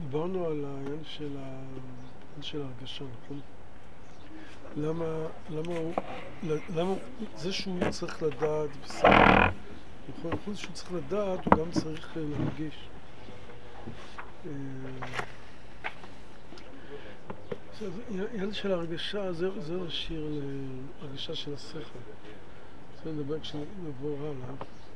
דיברנו על העניין של ההרגשה, נכון? למה זה שהוא צריך לדעת בסדר, נכון? חוץ שהוא צריך לדעת, הוא גם צריך להרגיש. העניין של ההרגשה, זה נשאיר להרגשה של השכל. זה נדבר כשנעבור הלאה.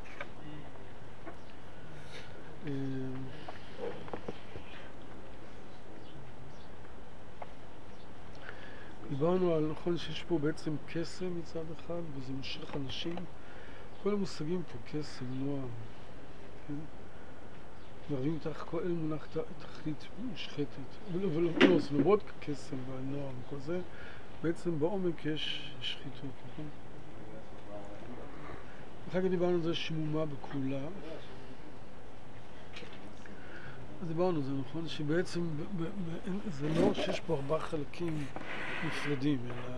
דיברנו על, נכון, שיש פה בעצם קסם מצד אחד, וזה מושך אנשים. כל המושגים פה, קסם, נועם, כן? מערבים תחת כל אל מונח תכלית מושחתת. אבל לא, זה למרות קסם והנועם וכל זה, בעצם בעומק יש שחיתות, נכון? אחר כך דיברנו על זה שמומה בכולה. אז דיברנו על זה, נכון? שבעצם זה לא שיש פה 4 חלקים נפרדים, אלא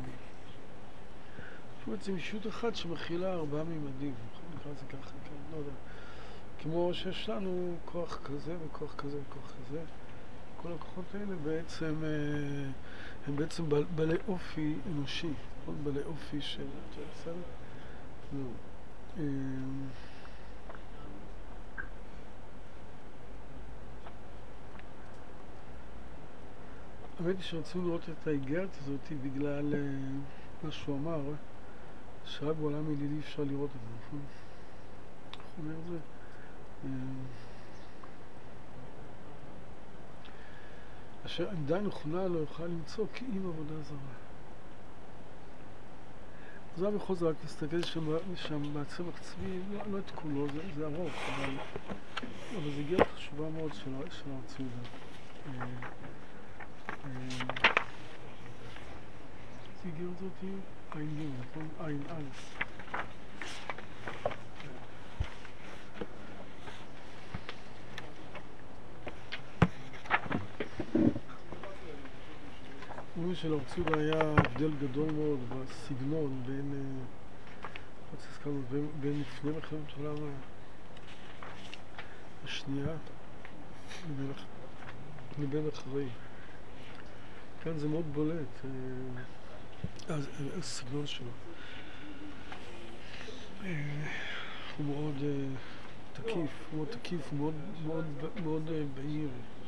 בעצם אישות אחת שמכילה 4 מימדים, נכון? נקרא את זה ככה, כן, לא יודע. כמו שיש לנו כוח כזה וכוח כזה וכוח כזה. כל הכוחות האלה בעצם, הם בעצם בעלי אופי אנושי, נכון? בעלי אופי של... בסדר? לא. האמת היא שרצינו לראות את האיגרת הזאת בגלל מה שהוא אמר, שרק בעולם ילידי אפשר לראות את זה, נכון? איך הוא אומר את זה? אשר עמדה נכונה לא יוכל למצוא כי אם עבודה זרה. זה בכל זאת רק להסתכל שם בעצמך צבי, לא את כולו, זה ארוך, אבל זה הגיעה חשובה מאוד של הרציודה. זה הגיעה אותי עין, נכון? עין אלף. אומרים שלרציודה היה הבדל גדול מאוד בסגנון בין לפני מלחמת העולם השנייה לבין אחרי. כאן זה מאוד בולט, הסגנון שלו. הוא מאוד תקיף, הוא מאוד בהיר.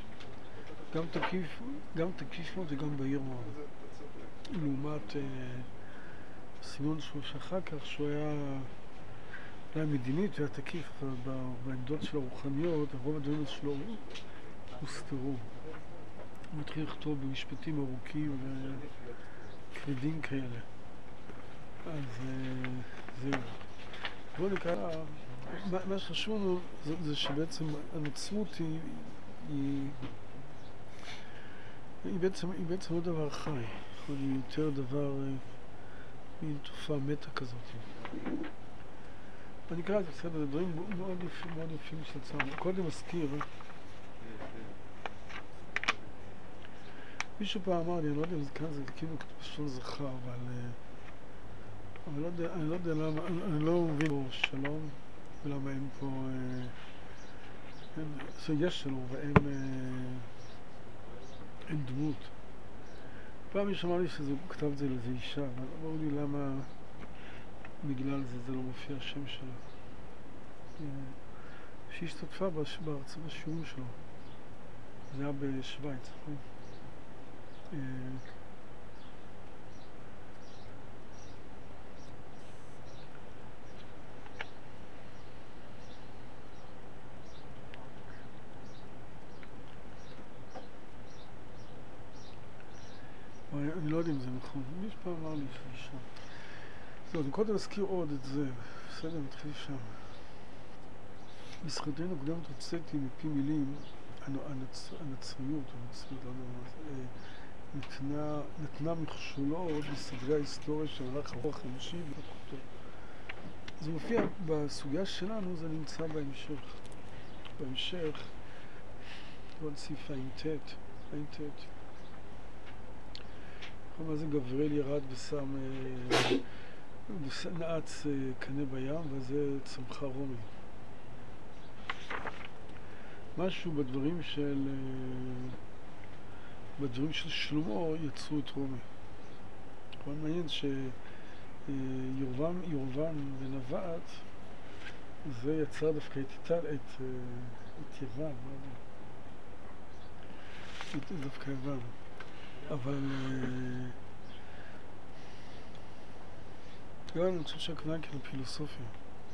גם תקיף מאוד וגם בהיר מאוד. לעומת הסגנון שלו שאחר כך, שהוא היה מדינית והיה תקיף, אבל בעמדות של הרוחניות, הרוב הדברים שלו הוסתרו. הוא התחיל לכתוב במשפטים ארוכים וכבדים כאלה. אז זהו. בואו נקרא, מה שחשוב לנו זה שבעצם הנצרות היא בעצם לא דבר חי, היא יותר דבר, היא תופעה מטה כזאת. אני אקרא את זה בסדר, זה דברים מאוד יפים של צה"ל. קודם אזכיר, מישהו פעם אמר לי, אני לא יודע אם זה כאן, זה כאילו פשוט זכר, אבל אני לא יודע למה, אני לא מבין פה שלום, ולמה אין פה, יש שלום, ואין דמות. פעם מישהו אמר לי שהוא כתב את זה לאיזו אישה, אבל לא ברור לי למה בגלל זה לא מופיע השם שלה. שהשתתפה בשיעורים שלו. זה היה בשוויץ, נכון? אני לא יודע אם זה נכון. מישהו פעם אמר לי שאישה. זהו, אני קודם אזכיר עוד את זה. בסדר, נתחיל שם. בזכותנו קודמת הוצאתי מפי מילים, הנצריות, נתנה מכשולות בסדרי ההיסטוריה של הלך הרוח האנושי והתקותו. זה מופיע בסוגיה שלנו, זה נמצא בהמשך, עוד סעיף האינטט. מה זה גבריאל ירד ושם נעץ קנה בים, וזה צמחה רומי. משהו בדברים של שלמה יצרו את רומי. אבל מעניין שירבעם ונבעת זה יצר דווקא את יוון, דווקא יוון. אבל יוון אני חושב שהכוונה כאן פילוסופיה.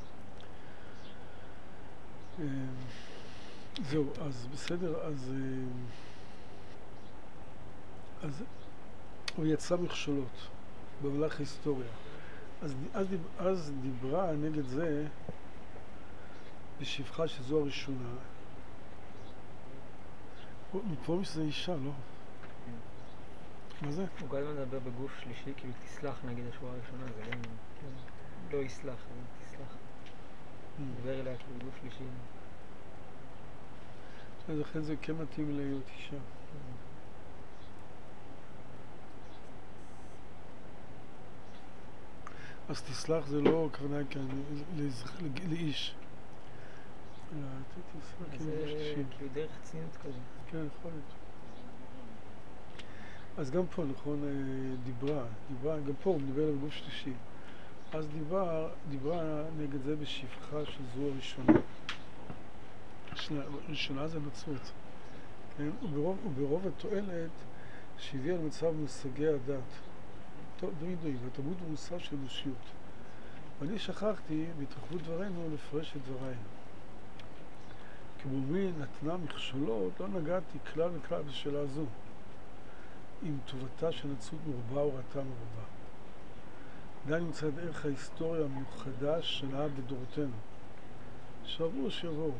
זהו, אז בסדר, אז הוא יצא מכשולות במהלך ההיסטוריה. אז דיברה נגד זה בשפחה שזו הראשונה. מפה שזה אישה, לא? מה זה? הוא גם מדבר בגוף שלישי, כאילו תסלח נגיד השורה הראשונה, זה לא יסלח, זה תסלח. מדבר אליה כאילו בגוף שלישי. אז לכן זה כן מתאים להיות אישה. אז תסלח זה לא הכוונה כאן לאיש. זה כאילו דרך צניעות כזה. כן, יכול להיות. אז גם פה, נכון, דיברה, גם פה הוא מדבר על גוף שלישי. אז דיברה נגד זה בשפחה שזו הראשונה. ראשונה זה נצרות. כן? וברוב התועלת שהביאה למצב מושגי הדת. דוידוי, והתרבות ומוסר של אנושיות. ואני שכחתי בהתרחבות דברינו לפרש את דבריי. כמומי נתנה מכשולות, לא נגעתי כלל וכלל בשאלה זו. עם טובתה של נצרות מרובה או רעתה מרובה. עדיין נמצא את ערך ההיסטוריה המיוחדה שלה בדורותינו. שיבואו.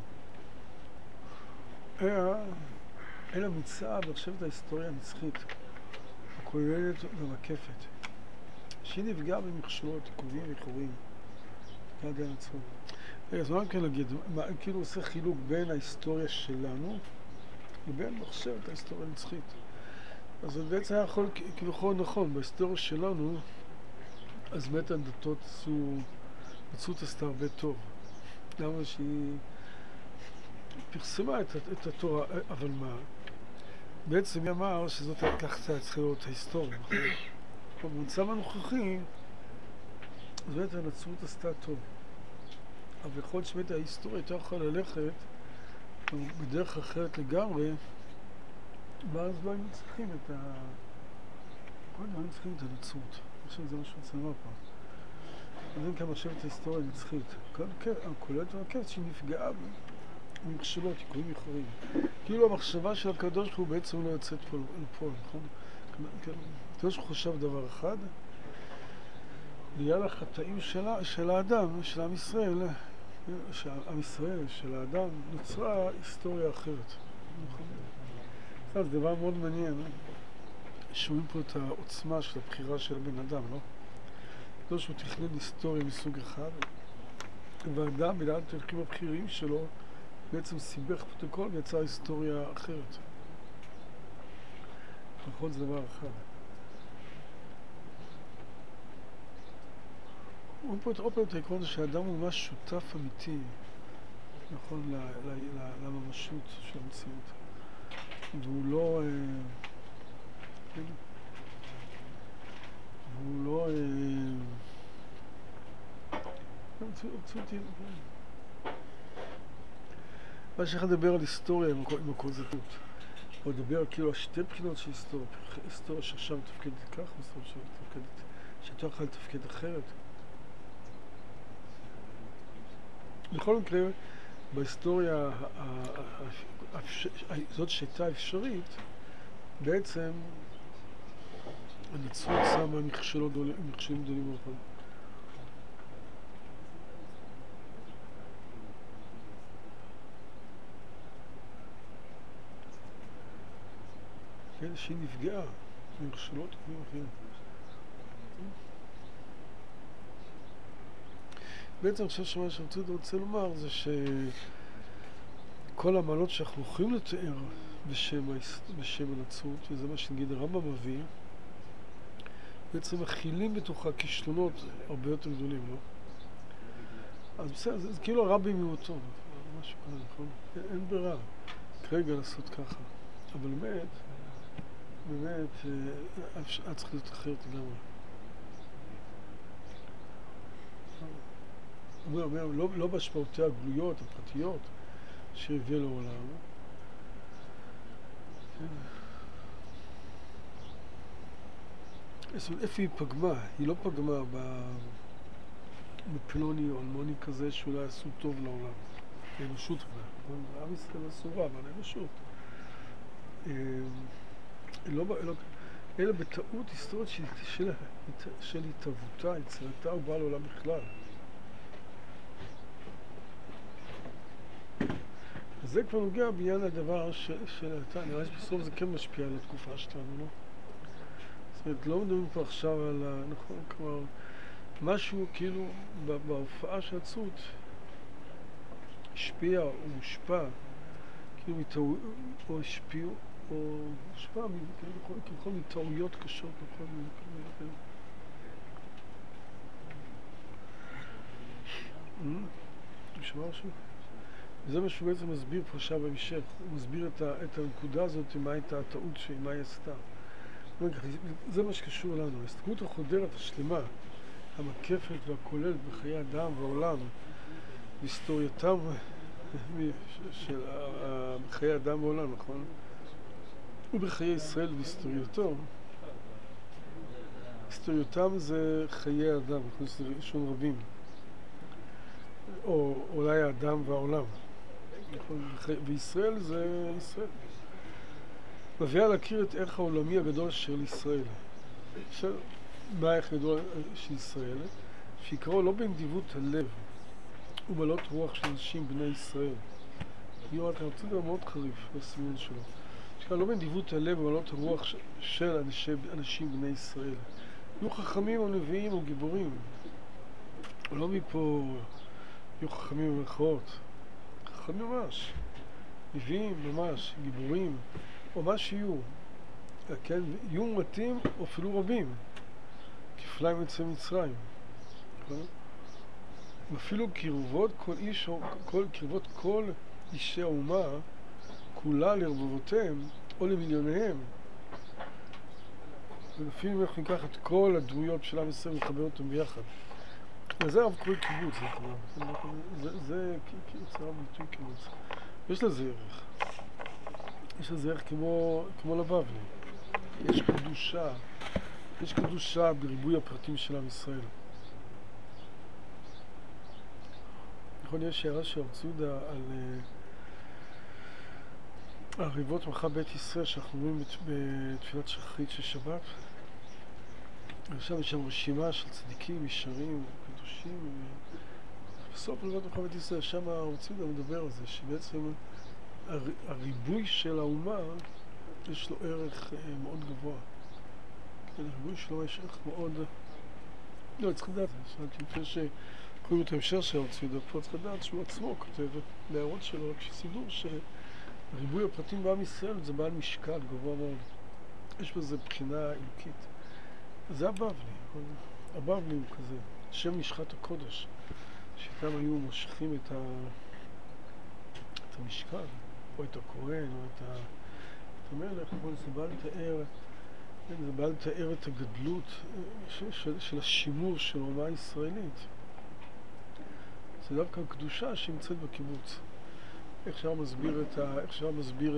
אלא מצאה ונחשבת ההיסטוריה הנצחית, הכוללת ומקפת, שהיא נפגעה במכשולות, עיכובים ואיחורים. יד הנצרות. אז מה כן להגיד? כאילו עושה חילוק בין ההיסטוריה שלנו לבין מחשבת ההיסטוריה הנצחית. אז זה בעצם היה יכול, כביכול נכון, בהיסטוריה שלנו, אז באמת הדתות נצרות עשתה הרבה טוב. למה שהיא פרסמה את התורה, אבל מה? בעצם היא אמר שזאת כך צריכה להיות ההיסטוריה, נכון? במצב הנוכחי, אז באמת הנצרות עשתה טוב. אבל יכול להיות שבאמת ההיסטוריה הייתה יכולה ללכת בדרך אחרת לגמרי, ואז לא היינו צריכים את הנצרות. אני חושב שזה משהו רוצה לומר פה. אז אין כאן מחשבת ההיסטוריה הנצחית. כוללת ומקפת שהיא נפגעה במכשולות, עיכובים איחורים. כאילו המחשבה של הקדוש ברוך הוא בעצם לא יוצאת פה לפועל, נכון? הקדוש ברוך הוא חושב דבר אחד, בגלל החטאים של האדם, של עם ישראל, של האדם, נוצרה היסטוריה אחרת. זה דבר מאוד מעניין, שומעים פה את העוצמה של הבחירה של הבן אדם, לא? לא שהוא תכנן היסטוריה מסוג אחד, והאדם, בגלל התהליכים הבחירים שלו, בעצם סיבך את הכל ויצר היסטוריה אחרת. נכון, זה דבר אחד. הוא פה את העקרון שהאדם הוא ממש שותף אמיתי, נכון, לממשות של המציאות. והוא לא מה שאחד לדבר על היסטוריה עם הכל זהות. או לדבר כאילו על שתי בחינות של היסטוריה. היסטוריה שעכשיו תפקדת כך, היסטוריה שאתה יכול לתפקד אחרת. בכל מקרה, בהיסטוריה זאת שהייתה אפשרית, בעצם הנצרות שמה מכשולים גדולים מאוד. כן, שהיא נפגעה ממכשולות גדולים אחרים. בעצם אני חושב שמה שאני רוצה לומר זה שכל המעלות שאנחנו יכולים לתאר בשם הנצרות, וזה מה שנגיד הרמב"ם מביא, בעצם מכילים בתוכה כישלונות הרבה יותר גדולים, לא? אז בסדר, זה כאילו הרע במיעוטו, משהו כזה, נכון? אין ברירה. רגע לעשות ככה. אבל באמת, את צריכה להיות אחרת לגמרי. הוא אומר, לא בהשפעותיה הגלויות, הפרטיות, שהביאה לעולם. איפה היא פגמה? היא לא פגמה בפלוני או אלמוני כזה שאולי עשו טוב לעולם. האנושות כבר. עם ישראל עשו רע, אבל האנושות. אלא בטעות היסטורית של התהוותה, יצירתה ובאה לעולם בכלל. אז זה כבר נוגע בעניין הדבר נראה שבסוף זה כן משפיע על התקופה שלנו, לא? זאת אומרת, לא מדברים פה עכשיו על נכון, כבר משהו כאילו בהופעה של הצות השפיע או מושפע, כאילו או השפיע או מושפע ככל מטעויות קשות, נכון? אתה שמע משהו? וזה מה שהוא בעצם מסביר פה עכשיו בהמשך. הוא מסביר את הנקודה הזאת, מה הייתה הטעות מה היא עשתה. זה מה שקשור לנו. ההסתכלות החודרת השלמה, המקפת והכוללת בחיי אדם והעולם, בהיסטורייתם של בחיי אדם והעולם, נכון? ובחיי ישראל והיסטוריותו. היסטוריותם זה חיי אדם, נכון? זה ראשון רבים. או אולי האדם והעולם. וישראל זה ישראל. מביאה להכיר את ערך העולמי הגדול של ישראל. מה הערך הגדול של ישראל? שיקראו לא בנדיבות הלב ומלות רוח של אנשים בני ישראל. אני רוצה לדבר מאוד חריף בסימון שלו. שיקראו לא בנדיבות הלב ומלות הרוח של אנשים בני ישראל. יהיו חכמים או נביאים או גיבורים. לא מפה יהיו חכמים במרכאות. חכמים ממש. נביאים ממש, גיבורים. או מה שיהיו, כן, יהיו מועטים או אפילו רבים, כפליים יוצאי מצרים. אפילו קרבות כל אישי האומה, כולה לרבבותיהם או למיליוניהם. ולפעמים אנחנו ניקח את כל הדמויות של עם ישראל ונחבר אותם ביחד. וזה הרב קורא קיבוץ, זה יוצא רב ביטוי קיבוץ. יש לזה ערך. יש לזה ערך כמו לבבלי. יש קדושה בריבוי הפרטים של עם ישראל. נכון, יש הערה של הרב צבי על הריבות מלכה בית ישראל שאנחנו רואים בתפילת שחרית של שבת. עכשיו יש שם רשימה של צדיקים, ישרים, קדושים. בסוף ריבות מלכה בית ישראל, שם הרב צבי מדבר על זה, שבעצם הריבוי של האומה יש לו ערך מאוד גבוה. כן, הריבוי שלו יש ערך מאוד... לא, צריך לדעת, לפני שקוראים את ההמשך של הרב צבי, פה צריך לדעת שהוא עצמו כותב בהערות שלו, רק שסידור שריבוי הפרטים בעם ישראל זה בעל משקל גבוה מאוד. יש בזה בחינה אלוקית. זה הבבלי, הבבלי הוא כזה, שם משחת הקודש, שאיתם היו מושכים את המשקל. או את הכהן, או את המלך, זה בא לתאר את הגדלות של השימור של האומה הישראלית. זה דווקא הקדושה שנמצאת בקיבוץ. איך אפשר מסביר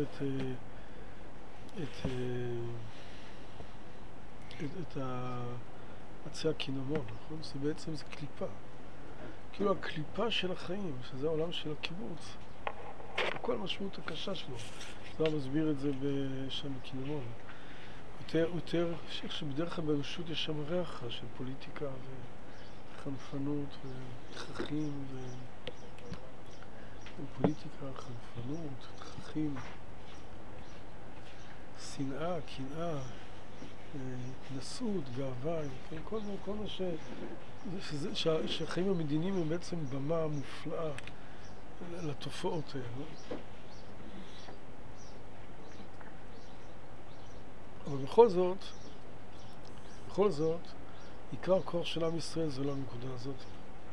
את עצי הקינמון, נכון? זה בעצם קליפה. כאילו הקליפה של החיים, שזה העולם של הקיבוץ. כל המשמעות הקשה שלו. זה מסביר את זה שם בקינמון. יותר שבדרך כלל באנושות יש שם ריח של פוליטיקה וחנפנות ותככים ופוליטיקה, חנפנות, תככים, שנאה, קנאה, התנסות, גאווה, כל מה שהחיים המדיניים הם בעצם במה מופלאה לתופעות האלה. אבל בכל זאת, עיקר הכוח של עם ישראל זה לא הנקודה הזאת.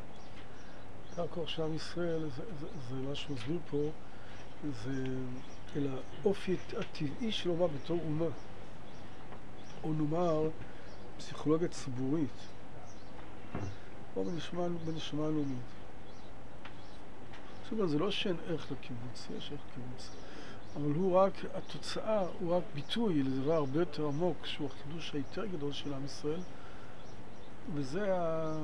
עיקר הכוח של עם ישראל, זה מה שהוא מסביר פה, זה אל האופי הטבעי של אומה בתור אומה. או נאמר, פסיכולוגיה ציבורית. או בנשמה הלאומית. זאת אומרת, זה לא שאין ערך לקיבוץ, יש ערך לקיבוץ. אבל הוא רק, התוצאה הוא רק ביטוי לדבר הרבה יותר עמוק, שהוא החידוש היותר גדול של עם ישראל. וזה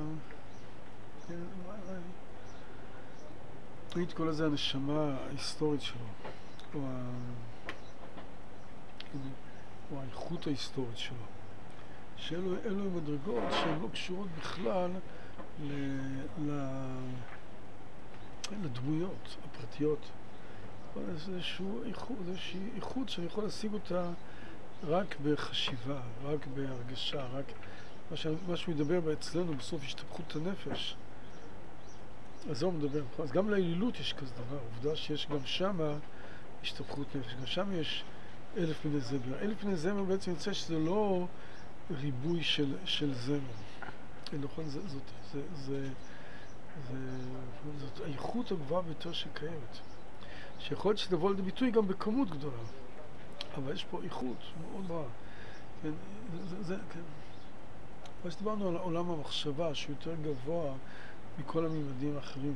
הייתי קורא לזה הנשמה ההיסטורית שלו, או האיכות ההיסטורית שלו. שאלו מדרגות שהן לא קשורות בכלל לדמויות הפרטיות. זה איזושהי איכות שאני יכול להשיג אותה רק בחשיבה, רק בהרגשה, רק מה שהוא מדבר אצלנו בסוף השתפכות הנפש. אז זה הוא מדבר. אז גם לאלילות יש כזה דבר. עובדה שיש גם שמה השתפכות נפש. גם שם יש 1000 מיני זמר. 1000 מיני זמר בעצם יוצא שזה לא ריבוי של זמר. נכון, זאת האיכות הגבוהה ביותר שקיימת. שיכול להיות שתבוא לידי ביטוי גם בכמות גדולה. אבל יש פה איכות מאוד גבוהה. כן, כן. אז דיברנו על עולם המחשבה שהוא יותר גבוה מכל הממדים האחרים.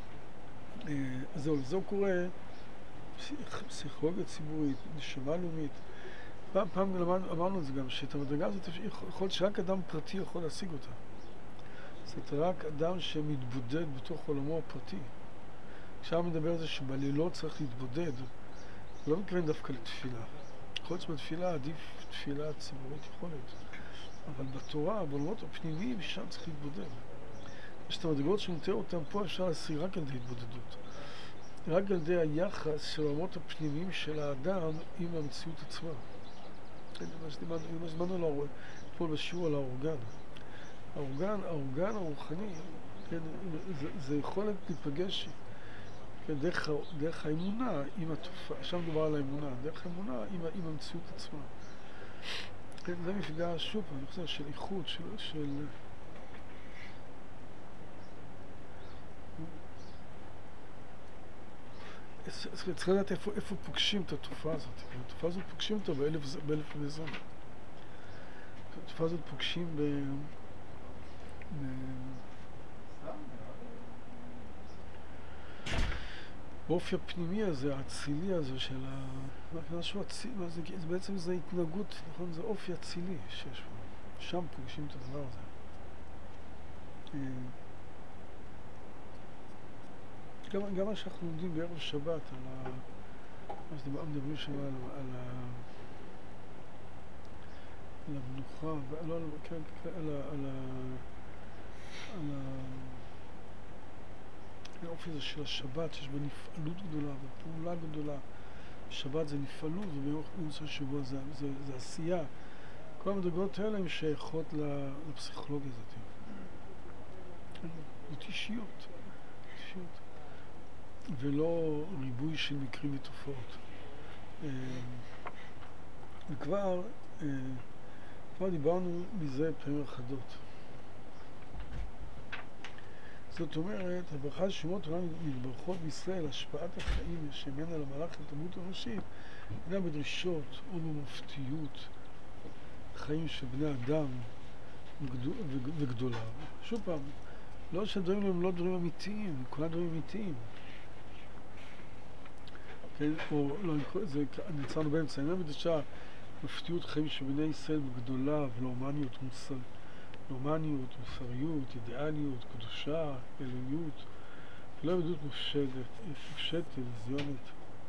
אז זהו קורה פסיכולוגיה ציבורית, נשמה לאומית. פעם אמרנו את זה גם, שאת המדרגה הזאת יכול להיות שרק אדם פרטי יכול להשיג אותה. זאת אומרת, רק אדם שמתבודד בתוך עולמו הפרטי. כשאתה מדבר על זה שבלילות צריך להתבודד, לא מתכוון דווקא לתפילה. יכול להיות שבתפילה עדיף תפילה ציבורית יכול להיות. אבל בתורה, בעולמות הפנימיים, שם צריך להתבודד. יש את המדרגות שנתאר אותם פה, אפשר להשיג רק על ידי התבודדות. רק על ידי היחס של העולמות הפנימיים של האדם עם המציאות עצמה. מה שדיברנו עליו אתמול בשיעור על האורגן. האורגן הרוחני, זה יכולת להיפגש דרך האמונה עם התופעה. שם מדובר על האמונה, דרך האמונה עם המציאות עצמה. זה מפגש, שוב, אני חושב, של איכות, של צריך לדעת איפה פוגשים את התופעה הזאת. התופעה הזאת פוגשים אותה באלף מיני זמר. התופעה הזאת פוגשים באופי הפנימי הזה, האצילי הזה של משהו אצילי, זה בעצם זה התנהגות, נכון? זה אופי אצילי שיש פה. שם פוגשים את הדבר הזה. גם מה שאנחנו לומדים בערב שבת, מה שמדברים שם על המנוחה, על האופי הזה של השבת, שיש בה נפעלות גדולה ופעולה גדולה. שבת זה נפעלות, ובאמצע השבוע זה עשייה. כל המדרגות האלה הן שייכות לפסיכולוגיה הזאת. זאת אישיות. ולא ריבוי של מקרים ותופעות. וכבר דיברנו מזה פעמים אחדות. זאת אומרת, הברכה ששמות עולם מתברכות בישראל, השפעת החיים שמנה למהלך לתרבות האנושית, אינה בדרישות או במופתיות, חיים של בני אדם וגדולה. שוב פעם, לא שהדברים הם לא דברים אמיתיים, כולם דברים אמיתיים. כן, או לא, נצרנו באמצע, אינה בדרישה מופתיות חיים של בני ישראל בגדולה ולאומניות מוסריות, אידיאליות, קדושה, אלוהיות, לא עבדות מופשטת, זיונת.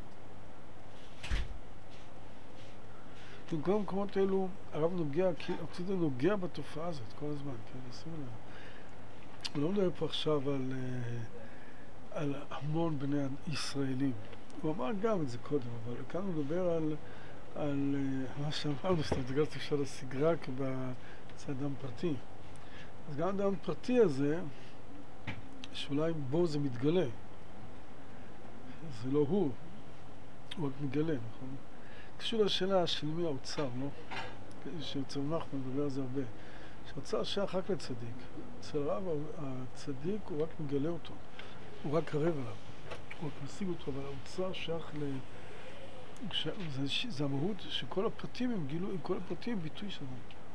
במקום המקומות האלו, הרב נוגע בתופעה הזאת כל הזמן, כן, שימו לב. הוא לא מדבר פה עכשיו על המון בני ישראלים. הוא אמר גם את זה קודם, אבל כאן הוא מדבר על מה שאמרנו, שאתה מדבר אפשר להשיג רק בצד אדם פרטי. אז גם האדם הפרטי הזה, שאולי בו זה מתגלה. זה לא הוא רק מגלה, נכון? קשור לשאלה של מי האוצר, לא? שאצל נחמן מדבר על זה הרבה. שהאוצר שייך רק לצדיק. אצל הרב הצדיק הוא רק מגלה אותו. הוא רק קרב עליו. הוא רק משיג אותו, אבל האוצר שייך זה המהות שכל הפרטים הם גילו, כל הפרטים הם ביטוי שלנו.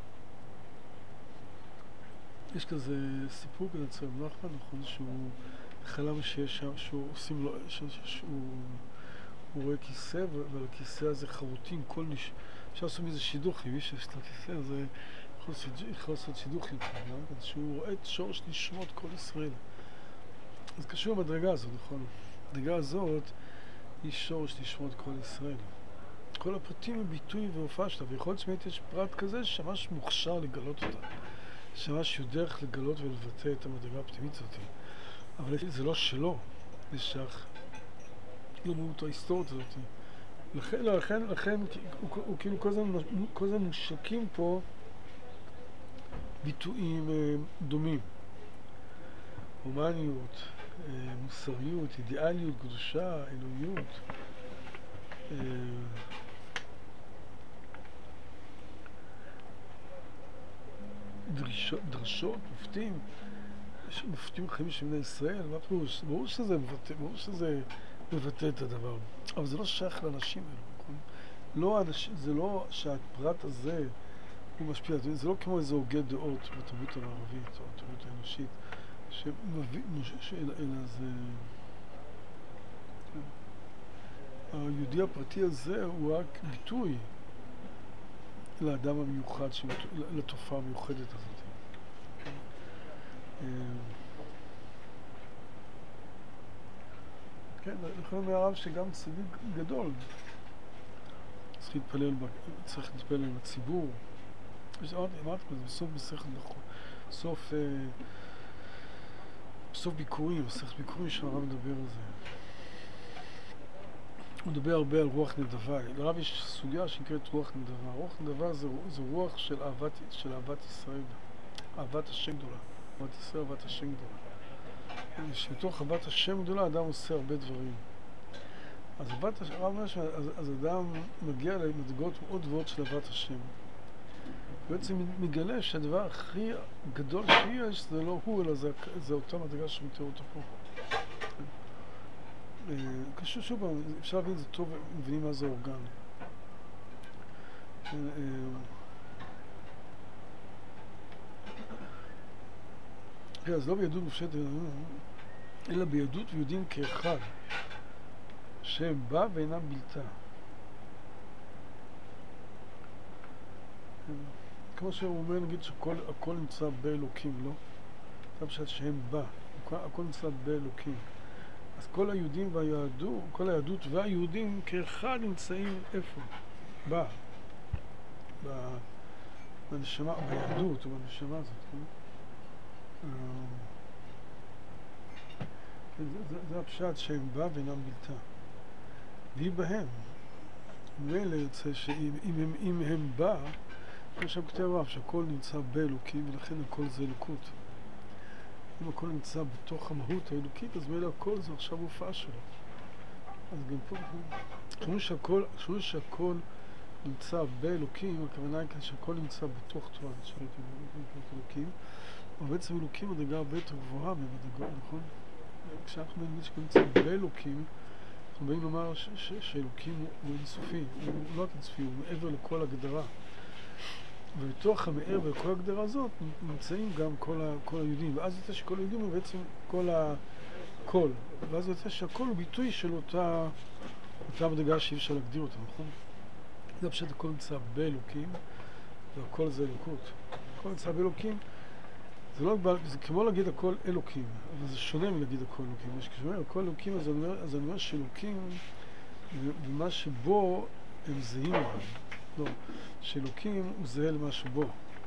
יש כזה סיפור כזה אצל רב נחמן, נכון, שהוא חלם שיש שם, שהוא עושים לו, הוא רואה כיסא, ועל הכיסא הזה חרוטים, אפשר לעשות מזה שידוכים, מי שיש את הכיסא הזה יכול לעשות שידוכים, שהוא רואה את שורש נשמות כל ישראל. אז קשור במדרגה הזאת, נכון? המדרגה הזאת היא שורש נשמות כל ישראל. כל הפרטים הם ביטוי והופעה שלה, ויכול להיות שבאמת יש פרט כזה שממש מוכשר לגלות אותה, שממש יודע איך לגלות ולבטא את המדרגה הפנימית הזאת. אבל זה לא שלו, זה שייך למהות ההיסטורית הזאת. לכן הוא כאילו כל הזמן מושקים פה ביטויים דומים. הומניות, מוסריות, אידיאליות, קדושה, אלוהיות. דרשות, מופתים חיים של בני ישראל, מה פירוש? ברור שזה מבטא את הדבר, אבל זה לא שייך לאנשים האלו, זה לא שהפרט הזה הוא משפיע, זה לא כמו איזה הוגה דעות בתרבות המערבית או בתרבות האנושית, אלא זה... היהודי הפרטי הזה הוא רק ביטוי לאדם המיוחד, לתופעה המיוחדת הזאת. כן, לכן אומר הרב שגם צדיק גדול צריך להתפלל עם הציבור. אמרתי כזה, בסוף מסכת נכון, בסוף ביקורים, מסכת ביקורים שהרב מדבר על זה. הוא מדבר הרבה על רוח נדבה. לרב יש סוגיה שנקראת רוח נדבה. רוח נדבה זה רוח של אהבת ישראל, אהבת השם גדולה. אהבת ישראל, אהבת השם גדולה. שבתוך אהבת השם גדולה אדם עושה הרבה דברים. אז הרב אומר אז אדם מגיע למדרגות מאוד גבוהות של אהבת השם. בעצם מגלה שהדבר הכי גדול שיש זה לא הוא, אלא זה אותה מדרגה שמתאר אותה פה. קשור שוב, אפשר להבין את זה טוב, מבינים מה זה אורגן. אז לא ביהדות מופשטת, אלא ביהדות ויהודים כאחד, שהם בא ואינם בלתה. כמו שהוא אומר, נגיד שהכל נמצא באלוקים, לא? זה פשוט שהם בא, הכל נמצא באלוקים. אז כל היהודים והיהדות, כל היהדות והיהודים כאחד נמצאים איפה? בנשמה, ביהדות או בנשמה הזאת, כן? זה הפשט שהם בא ואינם בלתה. והיא בהם. מילא יוצא שאם הם בא, יש שם כתב רב שהכל נמצא באלוקים ולכן הכל זה אלוקות. אם הכל נמצא בתוך המהות האלוקית, אז מילא הכל זה עכשיו הופעה שלו. אז גם פה, כשאומרים שהכל נמצא באלוקים, הכוונה היא כאן שהכל נמצא בתוך תורה, שאלתי אלוקים, אבל בעצם אלוקים מדרגה הרבה יותר גבוהה ממדרגה, נכון? כשאנחנו נגיד שכל נמצא באלוקים, אנחנו באים לומר שאלוקים הוא אינסופי, הוא לא רק אינסופי, הוא מעבר לכל הגדרה. ובתוך המעבר וכל הגדרה הזאת נמצאים גם כל היהודים, ואז יוצא שכל היהודים הוא בעצם כל הכל, ואז יוצא שהכל הוא ביטוי של אותה מדרגה שאי אפשר להגדיר אותה, נכון? זה פשוט הכל נמצא באלוקים, והכל זה אלוקות. הכל נמצא באלוקים, זה כמו להגיד הכל אלוקים, אבל זה שונה מלהגיד הכל אלוקים. כשאומר הכל אלוקים, אז אני אומר שאלוקים, ומה שבו הם זהים להם. לא, שאלוקים הוא זהה למה שבו.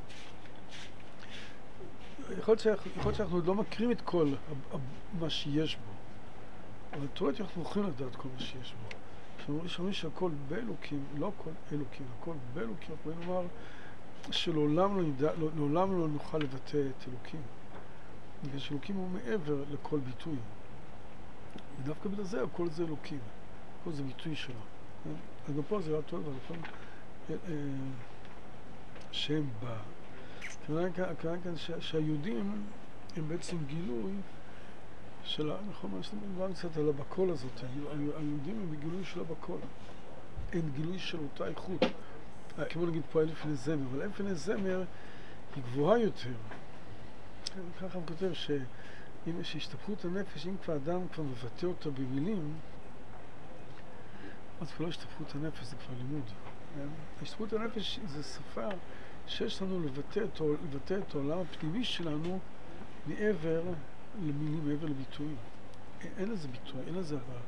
יכול להיות שאנחנו עוד לא מכירים את כל מה שיש בו, אבל תאורטית אנחנו יכולים לדעת כל מה שיש בו. כשאומרים שהכל באלוקים, לא הכל אלוקים, הכל באלוקים, אנחנו יכולים לומר שלעולם לא נוכל לבטא את אלוקים. בגלל שאלוקים הוא מעבר לכל ביטוי. ודווקא בגלל זה הכל זה אלוקים, הכל זה ביטוי שלו. אז גם פה זה לא טוב, אבל שם בא. הכוונה כאן שהיהודים הם בעצם גילוי של, נכון, מה שאתם מדברים קצת על הבקול הזאת, היהודים הם בגילוי של הבקול. אין גילוי של אותה איכות. כמו נגיד פה אלף זמר, אבל אלף זמר היא גבוהה יותר. ככה הוא כותב שאם יש השתפכות הנפש, אם כבר אדם כבר מבטא אותה במילים, אז כבר לא השתפכות הנפש, זה כבר לימוד. השתפכות הנפש זה שפה שיש לנו לבטא את העולם הפנימי שלנו מעבר למילים, מעבר לביטויים. אין לזה ביטוי, אין לזה הבאה.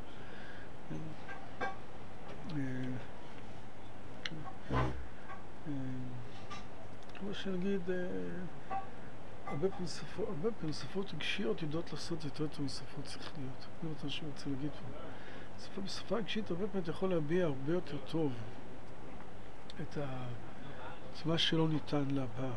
כמו שנגיד, הרבה פעמים שפות רגשיות יודעות לעשות יותר טוב משפות שכליות. זה מה שאני רוצה להגיד פה. בשפה רגשית הרבה פעמים אתה יכול להביע הרבה יותר טוב את מה שלא ניתן להבעה.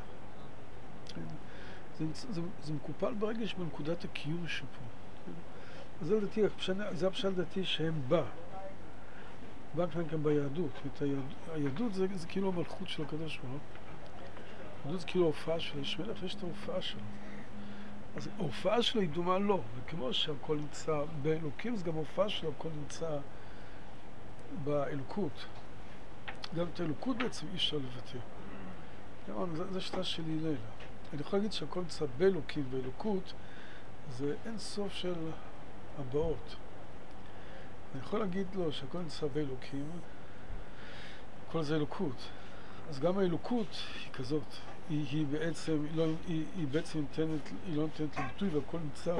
זה מקופל ברגש בנקודת הקיום שפה. אז זה הפשט דתי שהם בא כאן ביהדות. היהדות זה כאילו המלכות של הקדוש ברוך הוא. היהדות זה כאילו ההופעה שלו. יש מלך, יש את ההופעה שלו. אז ההופעה שלו היא דומה לו. וכמו שהכל נמצא באלוקים, אז גם ההופעה שלו הכל נמצא באלוקות. גם את האלוקות בעצם אי אפשר לבטא. זה שיטה שלי לילה. אני יכול להגיד שהכל נמצא באלוקים ואלוקות, זה אין סוף של הבאות. אני יכול להגיד לו שהכל נמצא באלוקים, כל זה אלוקות. אז גם האלוקות היא כזאת. היא בעצם לא נותנת לביטוי, והכל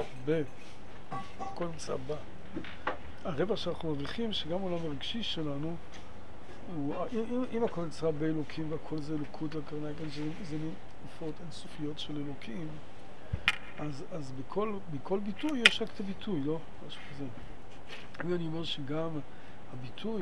נמצא בה. הרבע שאנחנו מבריחים שגם עולם הרגשי שלנו, אם הכל נמצא באלוקים והכל זה אלוקות, הכוונה כאן שזה הופעות אינסופיות של אלוקים, אז בכל ביטוי יש רק את הביטוי, לא? משהו כזה. ואני אומר שגם הביטוי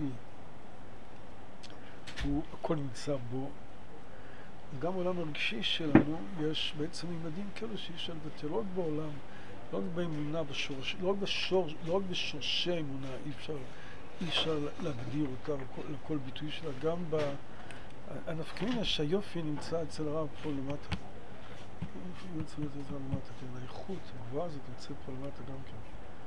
הכל נמצא בו, וגם בעולם הרגשי שלנו יש בעצם ממדים כאלה שאי אפשר לבטא, לא רק בעולם, לא רק באמונה, לא רק בשורשי האמונה, אי אפשר להגדיר אותה לכל ביטוי שלה, גם הנפקמינה שהיופי נמצא אצל הרב פה למטה. האיכות הגבוהה הזאת נמצאת פה למטה גם כן.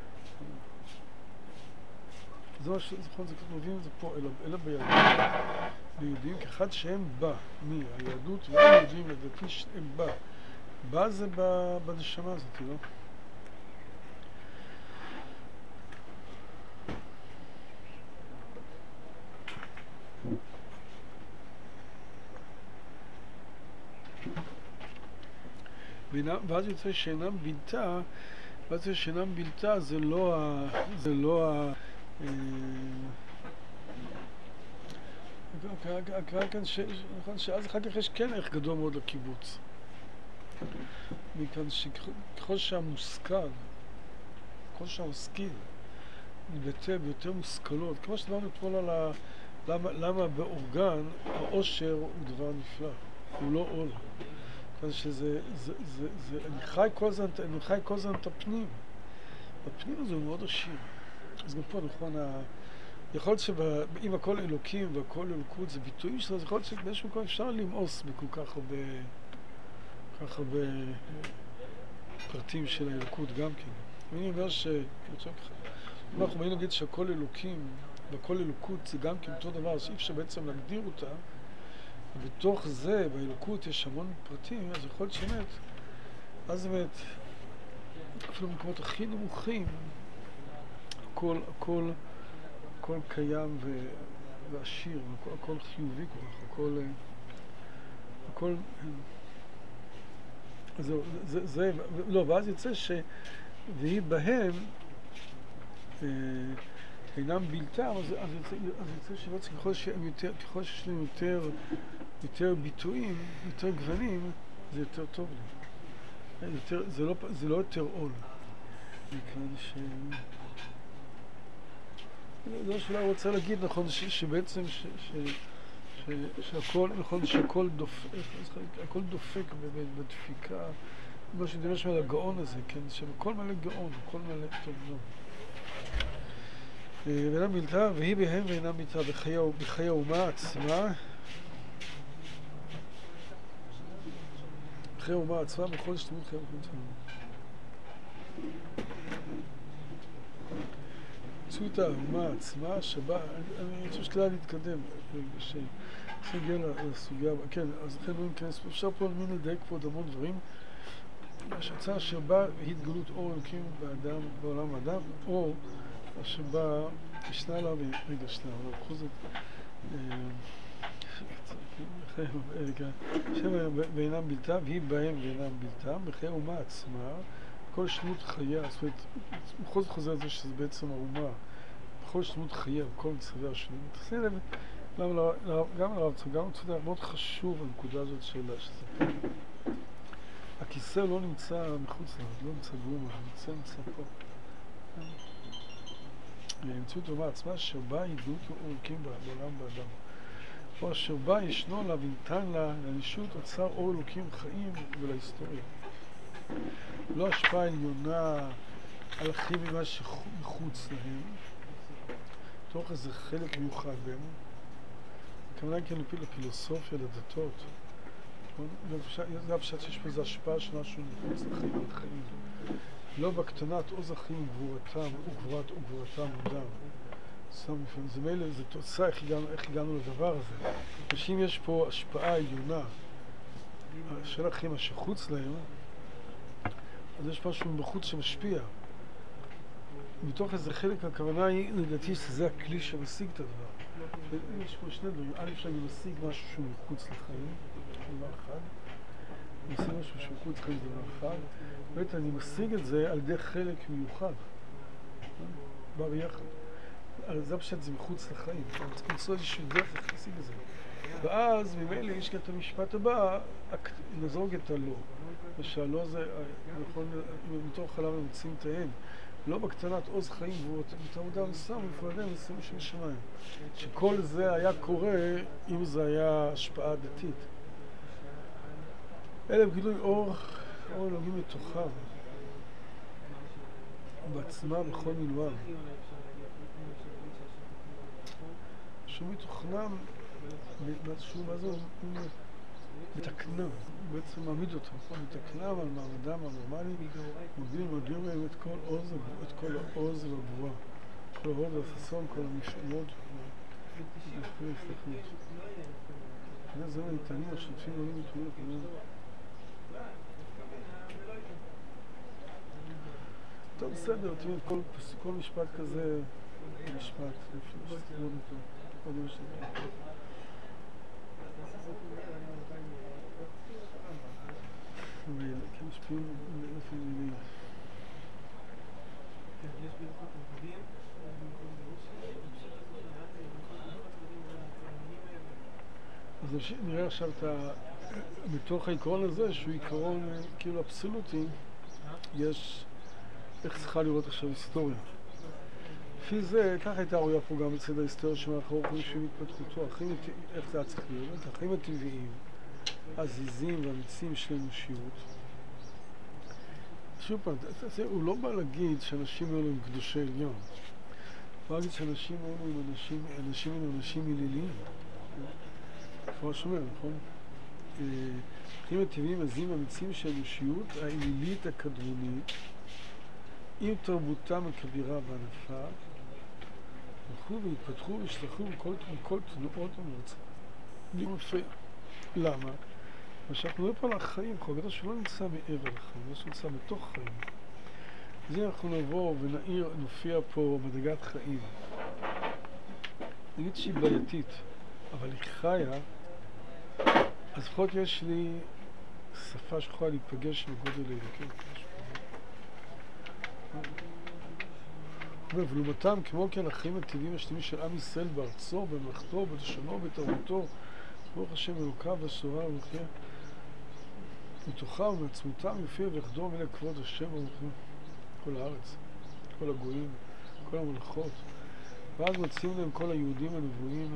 זה מה שזכון, זה כתוב, מביאים את זה פה, אלא ביהודים, כאחד שהם בא מהיהדות, והם יודעים לדעתי שהם בא. בא זה בנשמה הזאת, לא? ואז יוצא שאינם בלתה, זה לא נכון שאז אחר כך יש כן ערך גדול מאוד לקיבוץ. מכאן שככל שהמושכל, ככל שהעוסקים מתבטא ביותר מושכלות, כמו שדברנו אתמול על למה באורגן העושר הוא דבר נפלא, הוא לא עול. אני חי כל הזמן את הפנים. הפנים הזה הוא מאוד עשיר. אז גם פה נכון, יכול להיות שאם הכל אלוקים והכל אלוקות זה ביטויים שלו, אז יכול להיות שבאיזשהו מקום אפשר למאוס בכל כך הרבה פרטים של האלוקות גם כן. אני אומר אם אנחנו באים להגיד שהכל אלוקים והכל אלוקות זה גם כן אותו דבר, שאי אפשר בעצם להגדיר אותה, ובתוך זה, באלוקות, יש המון פרטים, אז יכול להיות שבאמת, אז באמת, אפילו במקומות הכי נמוכים, הכל קיים ועשיר, הכל חיובי כל כך, הכל זה, לא, ואז יוצא והיא בהם אינם בלתם, אז יוצא שבעצם ככל שיש להם יותר ביטויים, יותר גוונים, זה יותר טוב לי. זה לא יותר עול. מכאן זה מה שאולי רוצה להגיד, נכון, שבעצם שהכל, נכון, שהכל דופק בדפיקה, מה שדמה שם על הגאון הזה, כן, שבכל מלא גאון, כל מלא טוב, לא. ואינם בלתה, והיא בהם ואינם בלתה בחיי האומה עצמה, בחיי האומה עצמה, בכל השתמות חיי האומה עצמה. המציאות האומה עצמה שבה, אני חושב שכדאי להתקדם, כשנגיע לסוגיה, כן, אז לכן לא ניכנס, אפשר פה מין לדייק פה עוד המון דברים, השצה שבה התגלות אור אלוקים באדם, בעולם האדם, או שבה ישנה לה, רגע שנייה, אבל בכל זאת, שם ואינם בלתה, והיא בהם ואינם בלתה, בחיי האומה עצמה, כל שלמות חייה, זאת אומרת, בכל זאת חוזר את זה שזה בעצם האומה, בכל שלמות חייה, בכל מצבי השונים. תשים לב, גם לרב צודק, גם צודק, מאוד חשוב הנקודה הזאת שזה. הכיסא לא נמצא מחוץ לה, לא נמצא באומה, נמצא פה. המציאות האומה עצמה, שבה התגלות אור אלוקים בעולם באדם. או אשר בה ישנו לה וניתן לה לאנושות אוצר אור אלוקים חיים ולהיסטוריה. לא השפעה עליונה על החיים ממה שמחוץ להם, תוך איזה חלק מיוחד בהם. כמובן כן לפילוסופיה, לדתות. זה הפשט שיש פה איזו השפעה של משהו מחוץ לחיים על החיים. לא בהקטנת עוז החיים וגבורתם וגבורתם מודם. זה מילא, זה תוצאה איך הגענו לדבר הזה. ושאם יש פה השפעה עליונה של החיים השחוץ להם, אז יש משהו מבחוץ שמשפיע. מתוך איזה חלק הכוונה היא, לדעתי, שזה הכלי שמשיג את הדבר. יש פה שני דברים. א', שאני משיג משהו שהוא מחוץ לחיים, דבר אחד. אני משיג משהו שהוא מחוץ לחיים, דבר אחד. ב', אני משיג את זה על ידי חלק מיוחד. בא ביחד. זה פשוט זה מחוץ לחיים. צריך למצוא איזשהו דרך איך להשיג את זה. ואז ממילא יש כאן את המשפט הבא, נזרוג את הלא. ושהלא זה, מתוך עליו הם מוצאים את האם. לא בקטנת עוז חיים ובתעודה נסם ופרדם נסים של שמיים. שכל זה היה קורה אם זה היה השפעה דתית. אלה גילוי אור אלוהים מתוכם. בעצמה בכל מילואם. שהוא מתוכנם, מה זה מתקנם, בעצם מעמיד אותם, מתקנם על מעמדם הנורמלי, מגדיר מהם את כל העוז והגבורה, כל ההוד והששון, כל המשענות, משפיע הסתכלות. כנראה זה ניתנים, השותפים עולים מתאונות, טוב, בסדר, תמיד כל משפט כזה, משפט, לא מתאום. עוד משהו. כן, משפיעים לפי מילים. אז נראה עכשיו בתוך העיקרון הזה, שהוא עיקרון כאילו אבסולוטי, יש איך צריכה לראות עכשיו היסטוריה. לפי זה, ככה הייתה רואה פה גם בצד ההיסטוריה שמאחור חושבים התפתחותו, איך זה היה צריך להיות? החיים הטבעיים, הזיזים והאמיצים של האנושיות. שוב פעם, הוא לא בא להגיד שאנשים האלו הם קדושי עליון. הוא בא להגיד שאנשים האלו הם אנשים אליליים. כבר שומע, נכון? החיים הטבעיים, הזיזים והאמיצים של האנושיות, האלילית הקדמונית, עם תרבותם הכבירה בענפה, הלכו והתפתחו והשתלחו בכל תנועות המרצה. בלי מפריע. למה? ושאנחנו רואים פה על החיים, חוגדה שלא נמצא מעבר לחיים, זה שנמצא בתוך חיים. אז אם אנחנו נבוא ונופיע פה מדרגת חיים, נגיד שהיא בעייתית, אבל היא חיה, אז לפחות יש לי שפה שיכולה להיפגש עם הגודל האלוקי. ולעומתם, כמו כן, החיים הטבעיים השלמים של עם ישראל בארצו, במלאכתו, בלשונו, בתרבותו, ברוך השם אלוקיו ושורה ולכיה, מתוכם ומעצמותם יופיע ויחדור מלא כבוד השם ולכיה, כל הארץ, כל הגויים, כל המלאכות, ואז מציעים להם כל היהודים הנבואים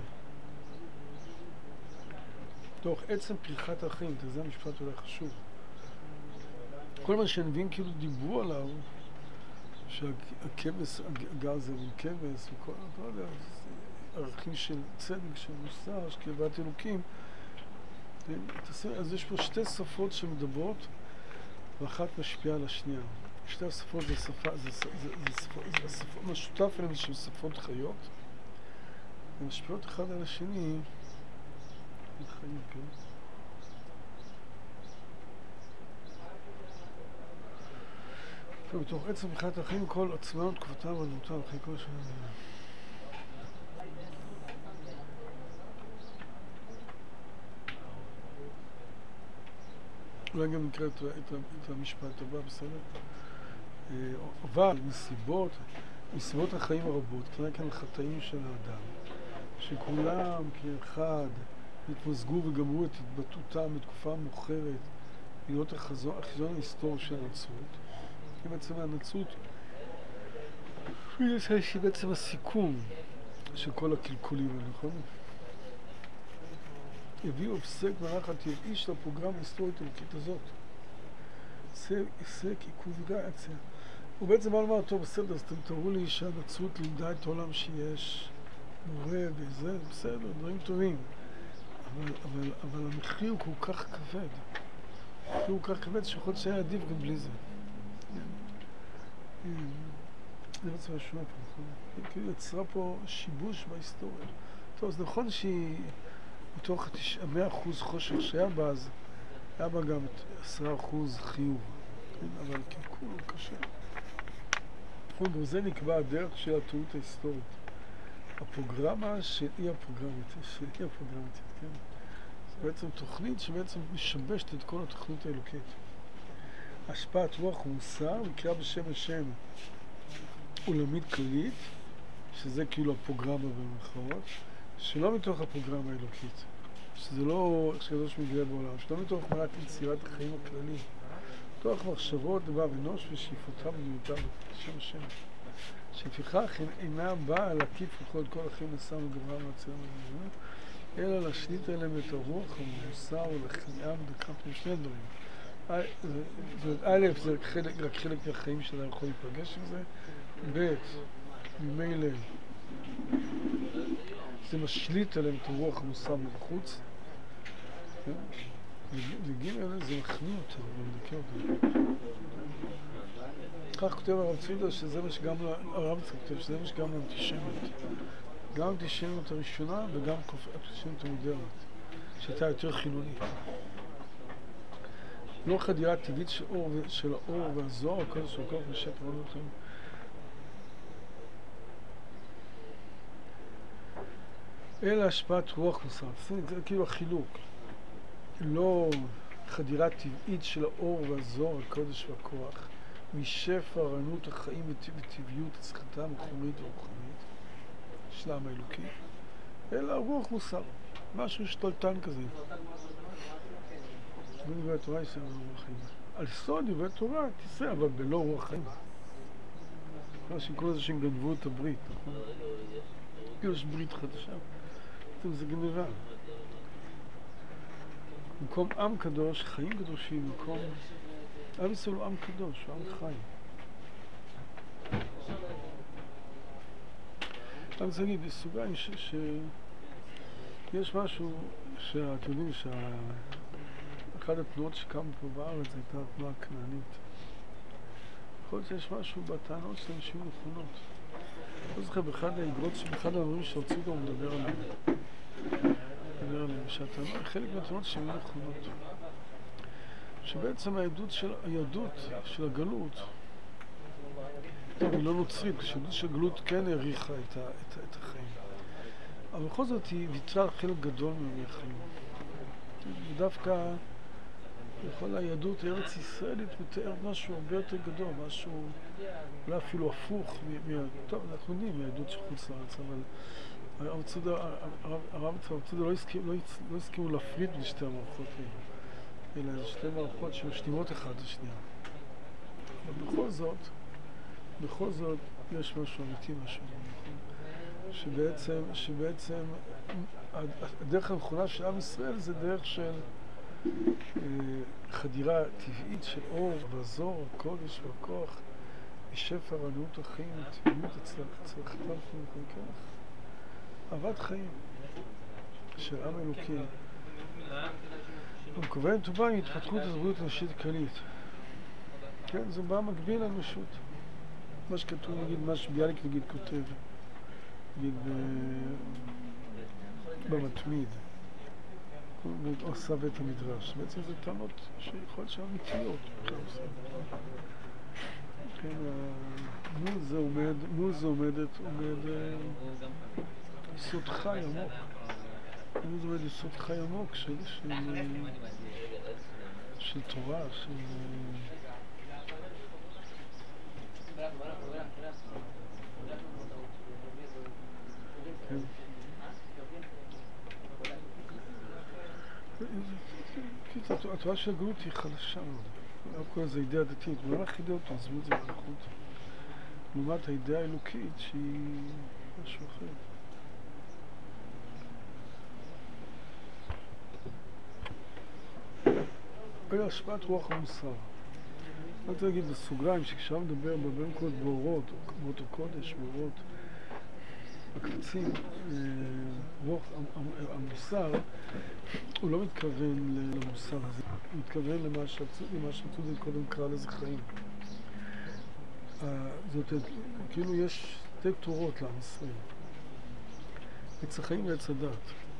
תוך עצם פריחת החיים. זה המשפט אולי חשוב. כל מה שהנביאים כאילו דיברו עליו, שהכבש, הגז זה כבש, וכל, לא יודע, ערכים של צדק, של מוסר, של קרבת אלוקים. אז יש פה שתי שפות שמדברות, ואחת משפיעה על השנייה. שתי השפות זה שפה, זה שפות, משותף אליהם שהן שפות חיות, ומשפיעות אחד על השני, חיים, כן? ובתוך עצם מבחינת החיים כל עצמם, תקופתם ועדותם, אחרי כל שנה. אולי גם נקרא את המשפט הבא, בסדר? אבל מסיבות החיים הרבות, כאן החטאים של האדם, שכולם כאחד התמזגו וגמרו את התבטאותם בתקופה מאוחרת, להיות החזון ההיסטורי של הנצרות. כי בעצם הנצרות היא בעצם הסיכום של כל הקלקולים, נכון? הביאו הפסק מהלך הטבעי של הפרוגרמה ההיסטורית הלוקית הזאת. הפסק עיכוב ריאקציה. הוא בעצם בא לומר, טוב, בסדר, אז אתם תראו לי שהנצרות לימדה את העולם שיש מורה וזה, בסדר, דברים טובים. אבל המחיר הוא כל כך כבד. המחיר הוא כל כך כבד שיכול שהיה עדיף גם בלי זה. זה בעצם השונה פה, נכון? היא כאילו יצרה פה שיבוש בהיסטוריה. טוב, אז נכון שהיא בתוך 100% חושך שהיה בה, אז היה בה גם 10% חיוב. אבל קלקול הוא קשה. וזה נקבע הדרך של הטעות ההיסטורית. הפרוגרמה של אי הפרוגרמית, כן? זה בעצם תוכנית שבעצם משבשת את כל התוכנית האלוקית. השפעת רוח ומוסר, נקרא בשם השם עולמית כללית, שזה כאילו הפרוגרמה במרכאות, שלא מתוך הפרוגרמה האלוקית, שזה לא איך שקדוש מתגלה בעולם, שלא מתוך מעלת יצירת החיים הכללי, מתוך מחשבות דבר אנוש ושאיפותיו ומיעוטיו, בשם השם. שלפיכך אינה באה להקיף את כל החיים נסם וגברה מהצלם הגברה, אלא להשליט עליהם את הרוח המוסר ולכניעה ודקת משני דברים. א', זה רק חלק מהחיים שלה יכול להיפגש עם זה, ב', ממילא זה משליט עליהם את הרוח המוסר מבחוץ, וג' זה מכניע אותם ומדכא אותם. כך כותב הרב צבי שזה מה שגם הרב צבי כותב, שזה מה שגם לאנטישמיות. גם האנטישמיות הראשונה וגם האנטישמיות המודרנית, שהייתה יותר חילונית. לא חדירה טבעית של האור והזוהר, כל זה כל משק מאוד לכם. אלא השפעת רוח מוסר. זה כאילו החילוק. לא חדירה טבעית של האור והזוהר, הקודש והכוח, משפע רענות החיים וטבעיות הצחתם החומרית והרוחנית, של העם האלוקי, אלא רוח מוסר, משהו שתולטן כזה. דברי התורה יישא ברוח חיים. על סוד דברי תורה תישא, אבל בלא רוח חיים. מה שכל זה שהם גנבו את הברית, נכון? כאילו יש ברית חדשה. זה גנבה. במקום עם קדוש, חיים קדושים, במקום... עם ישראל הוא עם קדוש, הוא עם חי. רק זה להגיד, בסוגריים יש משהו שאתם יודעים שאחת התנועות שקמו פה בארץ הייתה התנועה הכנענית. יכול להיות שיש משהו בטענות של אנשים נכונות. לא זוכר, באחד האגרות, באחד הדברים שהוצאו גם מדבר עליהם. חלק מהטענות שהן נכונות. שבעצם היהדות של הגלות, טוב, היא לא נוצרית, כשהיהדות של הגלות כן העריכה את החיים. אבל בכל זאת היא ויתרה על חלק גדול מהחיים. ודווקא בכל היהדות הארץ ישראלית מתאר משהו הרבה יותר גדול, משהו אולי אפילו הפוך, טוב, אנחנו יודעים, מהיהדות של חוץ לארץ, אבל הרב צודה לא הסכימו להפריד בין שתי המערכות האלה, אלא שתי מערכות שמשלימות אחד לשנייה. אבל בכל זאת יש משהו אמיתי, משהו נכון? שבעצם הדרך הנכונה של עם ישראל זה דרך של חדירה טבעית של אור והזור, הקודש והכוח, משפע רענות החיים, טבעיות הצלחתם חיים כך. אהבת חיים של עם אלוקי. ומכוון טובה היא התפתחות הזוגיות הנשית הכללית. כן, זה בא מקביל לאנושות. מה שכתוב, נגיד, מה שביאליק נגיד כותב, נגיד במתמיד, הוא עושה בית המדרש. בעצם זה טענות שיכול להיות שאמיתיות. כן, מול זה עומד יסוד חי עמוק. מול זה עומד יסוד חי עמוק של תורה, כן. התורה של הגלות היא חלשה מאוד. לא כל זה אידאה דתית, ולא חידה אותו, עזבו את זה בחוץ. לעומת האידאה האלוקית שהיא משהו אחר. אלה השפעת רוח המוסר. אני רוצה להגיד בסוגריים שכשאני מדבר במקומות באורות, באורות הקודש, באורות הקבצים, רוח המוסר, הוא לא מתכוון למוסר הזה, הוא מתכוון למה שהצודק קודם קרא לזה חיים. זאת אומרת, כאילו יש שתי תורות לעם ישראל. עץ החיים ועץ הדת.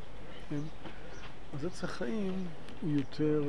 אז עץ החיים הוא יותר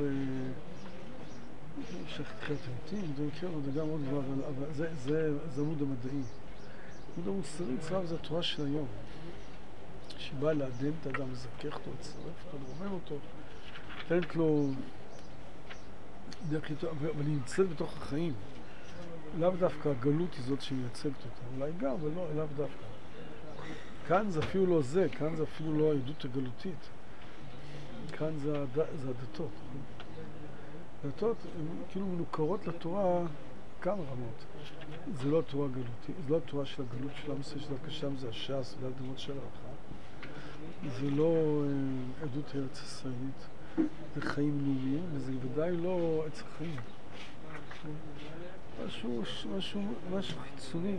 שחתיכת אמיתים, זה גם עוד דבר, אבל זה עמוד המדעי. עמוד המוסרי אצלם זה התורה של היום, שבאה לאדם את האדם, לזכך אותו, לצרף אותו, לרומם אותו, נותנת לו דרך איתו, אבל היא נמצאת בתוך החיים. לאו דווקא הגלות היא זאת שמייצגת אותה, אולי גם, אבל לאו דווקא. כאן זה אפילו לא זה, כאן זה אפילו לא העדות הגלותית. כאן זה הדתות. הדתות הן כאילו מנוכרות לתורה כמה רמות. זה לא התורה הגלותית, זה לא התורה של הגלות של המסע שדווקא שם זה הש"ס והדמות של ההלכה. זה לא עדות הארץ ישראלית, זה חיים לאומיים, וזה ודאי לא עץ החיים. משהו חיצוני.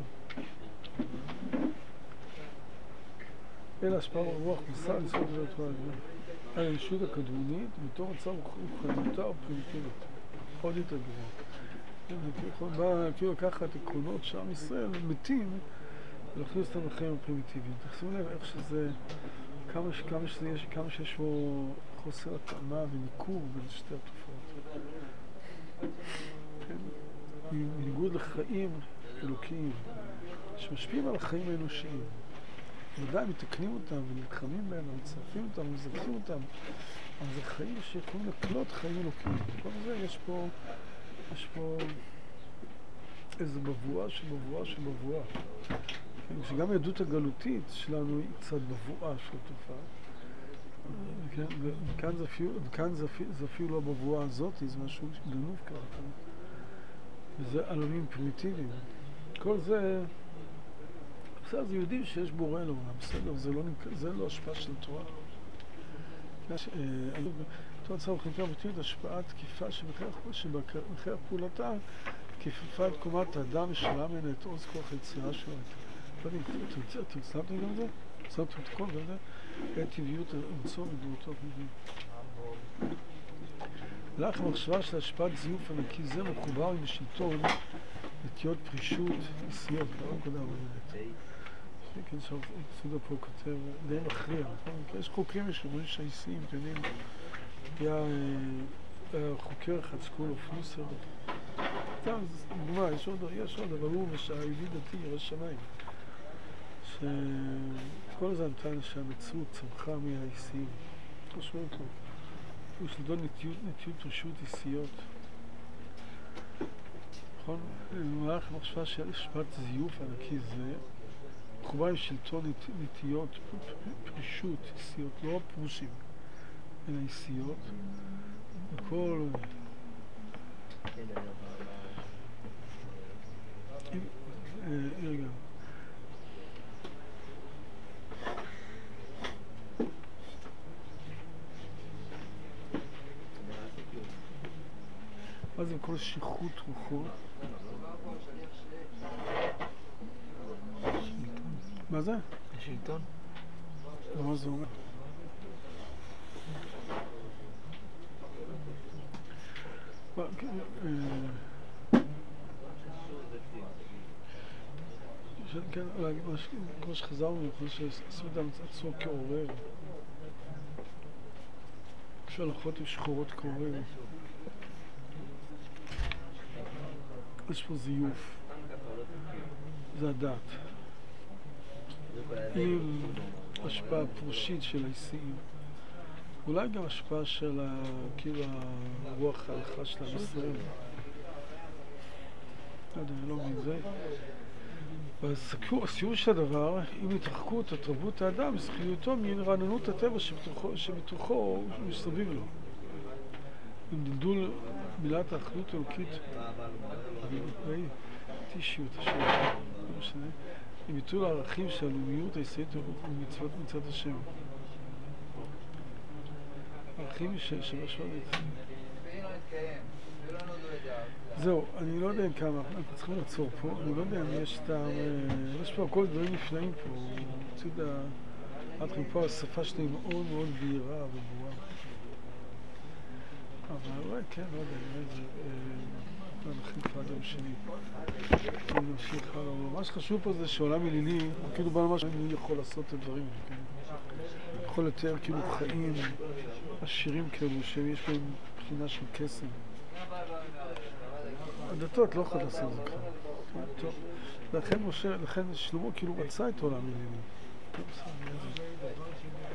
אלא השפעה רוח מוסר לסוד ולתורה הגבול. האנושות הקדמונית בתור מצב רוחניותה או פרימיטיבית. עוד יותר גרוע. בא כאילו לקחת עקרונות שעם ישראל מתים ולהכניס אותם לחיים הפרימיטיביים. תחשבו לב איך שזה, כמה שיש בו חוסר התאמה וניכור בין שתי התופעות. בניגוד לחיים אלוקיים שמשפיעים על החיים האנושיים. ודאי מתקנים אותם ונלחמים בהם ומצרפים אותם ומזכים אותם, אבל זה חיים שיכולים לקלוט חיים אלוקיים. כל זה יש פה איזו בבואה של בבואה. שגם העדות הגלותית שלנו היא קצת בבואה של תופעה. וכאן זה אפילו לא בבואה הזאת, זה משהו גנוב ככה. וזה עלמים פרימיטיביים. כל זה, בסדר, זה יודעים שיש בורא לעולם, בסדר, זה לא השפעה של תורה. תורה צהר וחלקה ותמיד השפעה תקיפה שבכך פעולתה כיפפה את קומת האדם ושלה ממנה את עוז כוח היצירה שלו. לא יודעים, אתם שמתם גם את זה? שמתם את הכל, גם זה? את טבעיות המצוא ודמותו פנימית. לך המחשבה של השפעת זיוף ענקי זה מחובר עם השלטון נטיות פרישות עשיות, לא נקודה עבודת. כן, סודה פה כותב די מכריע, נכון? יש חוקרים שאומרים שהעיסיים, אתם יודעים, היה חוקר אחד, סקול אוף ניסר. סתם, זו דוגמה, יש עוד, אבל הוא היהודי דתי, ראש שמיים. שכל הזמן טען שהמציאות צמחה מהעיסיים. לא שומעים אותו. הוא שלטון נטיות פרישות עשיות. נכון? במהלך המחשבה של השפעת זיוף ענקי זה, מחובר עם שלטון נטיות, פרישות, עשיות, לא פרושים, אלא עשיות, וכל... רגע. מה זה כל שיחות רוחות? מה זה? השלטון. מה זה אומר? כן, אולי כמו שחזרנו, אני חושב שעשו את עצמו כעורר. כשהלכות עם שחורות כעורר. יש פה זיוף. זה הדת. עם השפעה פרושית של האיסאים. אולי גם השפעה של כאילו הרוח ההלכה של עם ישראל. לא יודע, לא מבין זה. הסיור של הדבר, אם התרחקו את תרבות האדם, זכיותו מרעננות הטבע שבתוכו מסביב לו. עם דלדול מילת האחדות האלוקית, טישיות השם, לא משנה, עם ביטול הערכים של הלאומיות הישראלית ומצוות מצד השם. ערכים שבשבת. זהו, אני לא יודע כמה, אנחנו צריכים לעצור פה, אני לא יודע אם יש טעם, יש פה כל דברים נפלאים פה, עד פה השפה שלי מאוד מאוד בהירה וברורה. אבל אולי כן, לא יודע, נראה את זה, נכין כבר גם שני. אני נמשיך הלאה, מה שחשוב פה זה שעולם אלילי, הוא כאילו בא ממש מי יכול לעשות את הדברים, כן? יכול לתאר כאילו חיים עשירים כאלו, שיש בהם בחינה של קסם. הדתות לא יכולות לעשות את זה ככה. טוב. לכן שלמה כאילו רצה את עולם אלילי.